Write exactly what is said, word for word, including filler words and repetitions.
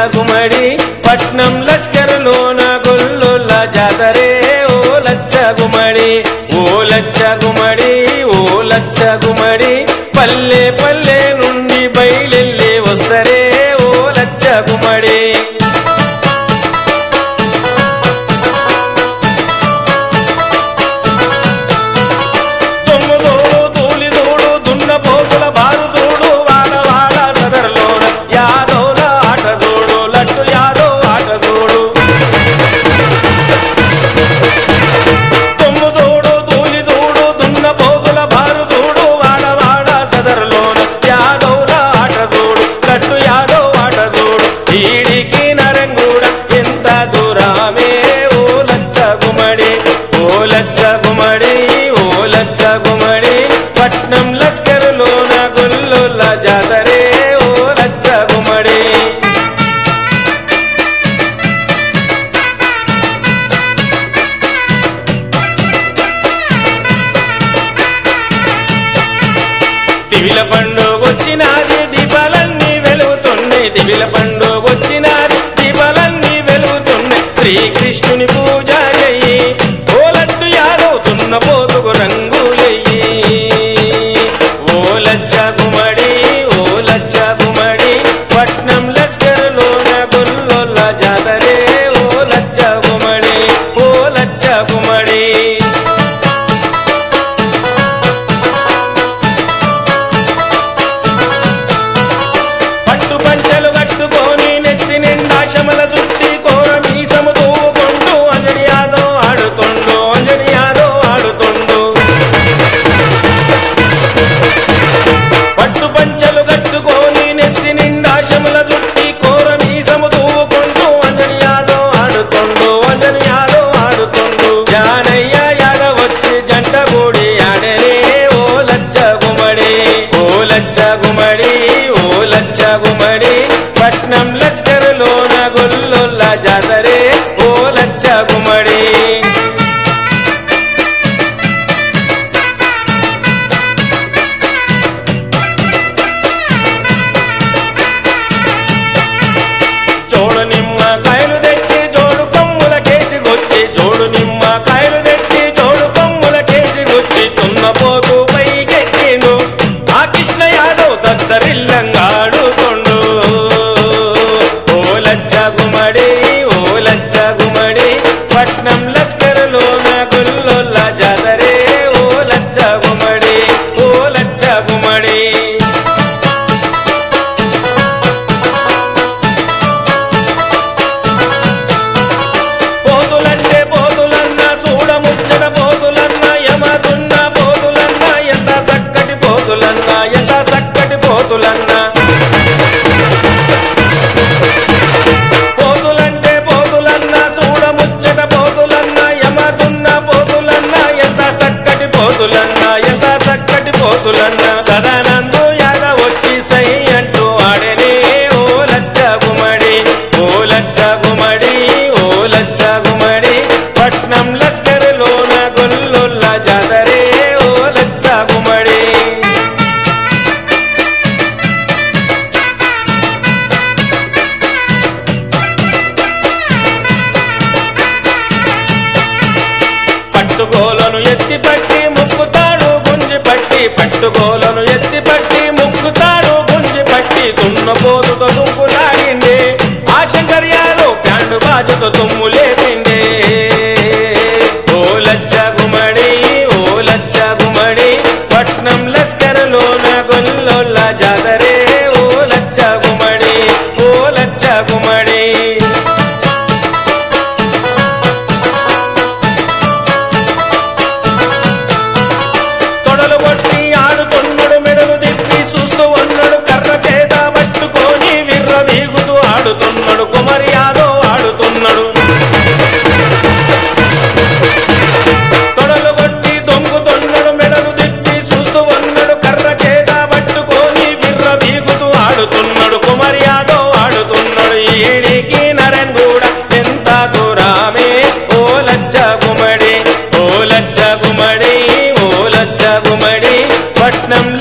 గుమడి పట్నం లష్కరులోన గొల్లుల జాతరే ఓ లచ్చ గుమడి ఓ లచ్చ గుమడి ఓ లచ్చ గుమడి పల్లె పల్లె నుండి బయలెల్లి వస్తరే ఓ లచ్చ గుమడి పట్నం లష్కరులోన గొల్లుల జాతరే ఓ లచ్చ గుమడి దివిల పండుగొచ్చినాది దీపాలన్నీ వెలుగుతున్నాయి దివిల పండుగొచ్చినాది దీపాలన్నీ వెలుగుతున్నాయి శ్రీకృష్ణుని పూజ చెయ్యి ఓ లడ్డు యాదవ్ తున్న పోతుకు రంగులయ్యి పట్నం లష్కరులోన గొల్లుల జాతరే ఓ లచ్చ గుమడి ఓ లచ్చ గుమడి పట్టు పంచలు కట్టుకొని నెత్తి నిండా శమల చుట్టి కోర మీసము తూవుకుంటూ అంజని యాదవ్ ఆడుతుండు అంజని యాదవ్ ఆడుతుండు పట్టు పంచలు కట్టుకొని నెత్తి నిండా శమల చుట్టి కోర మీసము తూవుకుంటూ అంజని యాదవ్ ఆడుతుండు అంజని యాదవ్ ఆడుతుండు జానయ్య యాదవ్ వచ్చి జంట కూడి ఆడనే ఓ లచ్చ గుమడి ఓ లచ్చ గుమడి ఓ లచ్చ గుమడి పట్నం లష్కరులోన గొల్లుల జాతరే ఓ లచ్చ గుమడి జోడు నిమ్మ కాయలు తెచ్చి జోడు కొమ్ముల కేసి గొచ్చి జోడు నిమ్మ కాయలు తెచ్చి జోడు కొమ్ముల కేసి గొచ్చి తున్న పోతూ పైకెక్కిండు ఆ కృష్ణ యాదవ్ దద్దరిల్లంగా ఆడుతుండు ఓ లచ్చ గుమడి ఓ లచ్చ గుమడి పట్నం లష్కరులోన గొల్లుల జాతరే ఓ లచ్చ గుమడి ఓ లచ్చ గుమడి ఎంత చక్కటి పోతులన్న పోతులంటే పోతులన్న చూడముచ్చట పోతులన్న యమదున్న పోతులన్న ఎంత చక్కటి పోతులన్న ఎంత చక్కటి పోతులన్న సదానందు యాదవ్ వచ్చి సై అంటూ ఆడనే ఓ లచ్చ గుమడి ఓ లచ్చ గుమడి ఓ లచ్చ గుమడి పట్నం లష్కరులోన గొల్లుల జాతరే ఓ లచ్చ గుమడి పట్టుకోలను ఎత్తి పట్టి ముక్కుతాడు గుంజి పట్టి పట్టుకోలను ఎత్తి పట్టి ముక్కుతాడు గుంజి పట్టి తున్న పోతుతో దుంకులాడిండే ఆ శంకర్ యాదవ్ ప్యాండు బాజుతో తుమ్ము లేపిండే ఓ లచ్చ గుమడి ఓ లచ్చ గుమడి పట్నం లష్కరులోన గొల్లుల జాతరే ఓ లచ్చ గుమడి ఓ లచ్చ గుమడి ఆడుతున్నాడు కుమారి యాదవ్ ఆడుతున్నాడు తొడలు కొట్టి దొంగుతున్నాడు మెడలు దిప్పి చూస్తూ ఉన్నాడు కర్ర చేత పట్టుకొని విర్ర వీగుతూ ఆడుతున్నాడు కుమారి యాదవ్ ఆడుతున్నాడు ఈడికి నరేన్ కూడా ఎంత దూరమే ఓ లచ్చ గుమడి ఓ లచ్చ గుమడి ఓ లచ్చ గుమడి పట్నం